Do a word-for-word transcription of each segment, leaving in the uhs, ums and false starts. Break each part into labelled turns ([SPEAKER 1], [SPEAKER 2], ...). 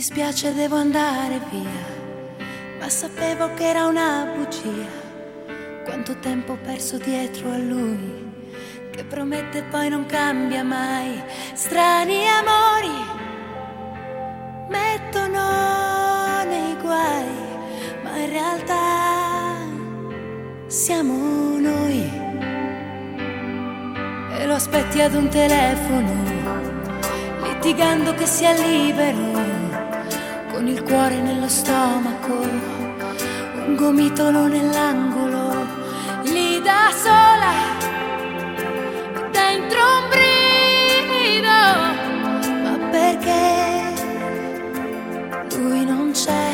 [SPEAKER 1] dispiace, devo andare via, ma sapevo che era una bugia. Quanto tempo ho perso dietro a lui, che promette e poi non cambia mai. Strani amori mettono nei guai, ma in realtà siamo noi. E lo aspetti ad un telefono, litigando che sia libero, con il cuore nello stomaco, un gomitolo nell'angolo, lì da sola, dentro un brivido. Ma perché lui non c'è?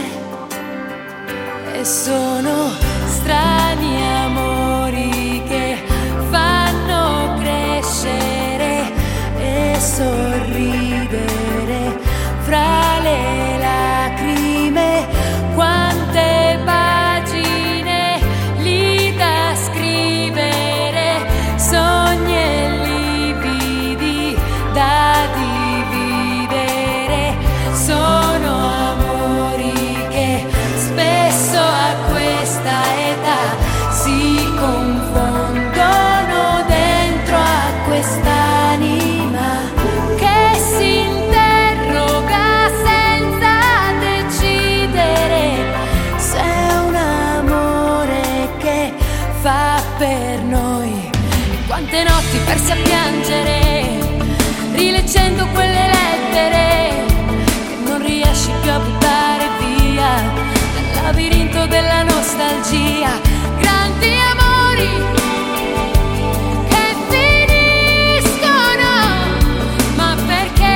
[SPEAKER 1] E sono strani amori che fanno crescere e sorridere fra le lacrime. Quante pagine lì da scrivere, sogni e lividi da dividere. Sono amori che spesso a questa età si confondono dentro a quest'anima che si interroga senza decidere se è un amore che fa per noi. Quante notti perse a piangere, rileggendo quelle lettere che non riesci più a buttare via dal labirinto della nostalgia. Grandi amori che finiscono, ma perché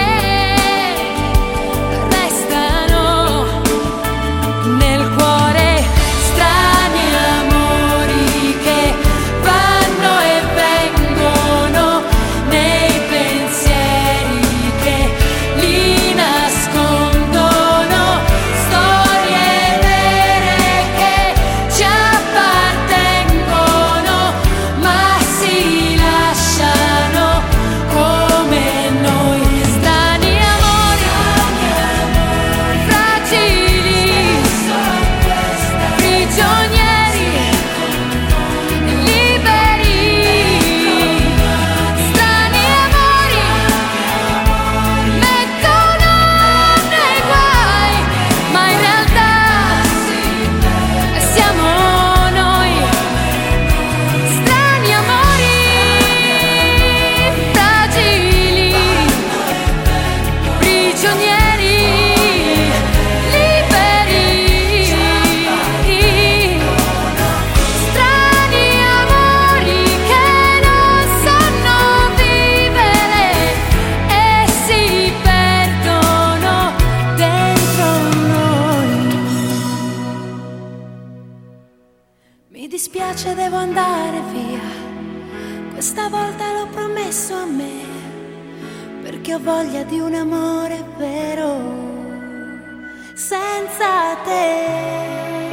[SPEAKER 1] restano nel cuore. Strani amori che vanno e vengono nei pensieri che li nascondono. Storie vere che ci appartengono, ma si lasciano come noi. Strani amori fragili, prigionieri liberi. Strani amori mettono nei guai, ma in realtà siamo noi. Strani amori fragili, prigionieri liberi. Strani amori che non sanno vivere e si perdono dentro noi. Mi dispiace, devo andare via, questa volta l'ho promesso a me, perché ho voglia di un amore vero senza te.